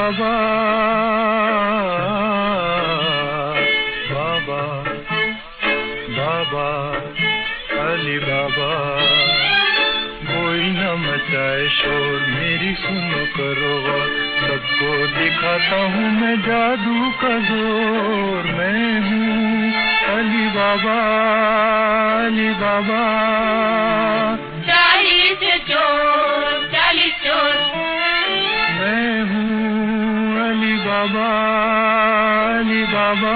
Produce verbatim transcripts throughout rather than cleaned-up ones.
बाबा बाबा बाबा अली बाबा। कोई न मचाए शोर, मेरी सुनो करो गौर, सबको दिखाता हूँ मैं जादू का जोर। मैं हूँ अली बाबा अली बाबा। चालीस चोर चालीस चोर, मैं हूँ अली बाबा अली बाबा।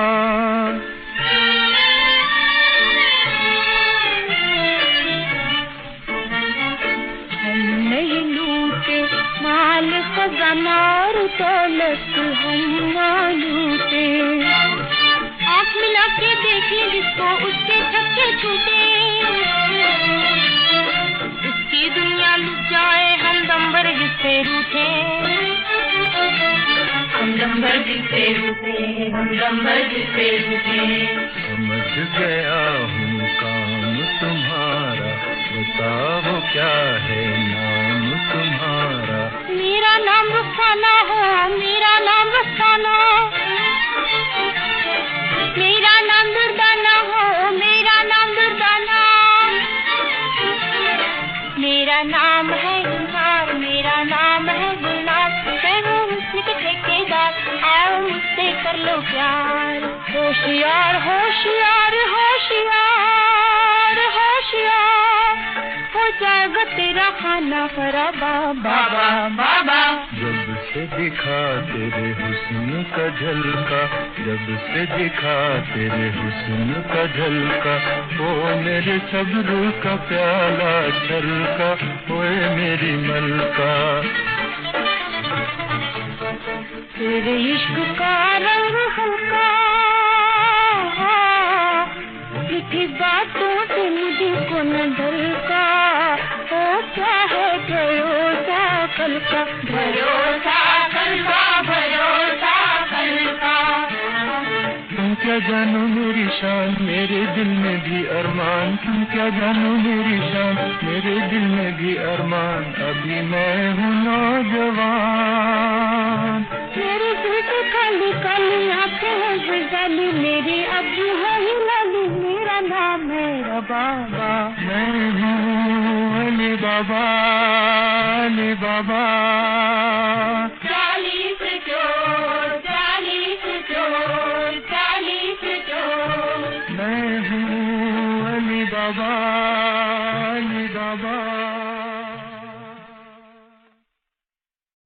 हम नहीं लूटे माल खजाना और दौलत, हम ना लूटे। आँख मिला के देखे जिसको उसके छक्के छूटे, उसकी दुनिया लुट जाए हम दम्बर जिससे रूठे। हम दम्बर जिससे रूठे, हम दम्बर जिससे रूठे। समझ गया हूँ काम तुम्हारा, बताओ क्या है नाम तुम्हारा। मेरा नाम रुखसाना हो, मेरा नाम रुखसाना। मेरा नाम दुर्दाना हो, मेरा नाम दुर्दाना। मेरा नाम है गुलजार, मेरा नाम है गुलनार। मैं हूँ हुस्न के ठेकेदार, आओ मुझसे कर लो प्यार। होशियार होशियार होशियार होशियार, हो जाएगा तेरा खाना खराबा बाबा बाबा। जब से दिखा तेरे हुस्न का झलका, जब से दिखा तेरे हुस्न का झलका, ओ मेरे सब्र का प्याला छलका, ओए मेरी मलका। तेरे इश्क का रंग हल्का, मीठी बातों से मुझे को न ढलका। होता है भरोसा कल का, भरोसा कल का, भरोसा कल का। तुम क्या जानो मेरी शान, मेरे दिल में भी अरमान। तुम क्या जानो मेरी शान, मेरे दिल में भी अरमान। अभी मैं हूँ नौजवान। मेरे दिल से काली काली आंखें हैं गुलजाली, मेरी अभी है ही लाली। मेरा नाम है बाबा, मैं हूँ अली बाबा अली बाबा। चालीस चोर चालीस चोर चालीस चोर, मैं हूँ अली बाबा।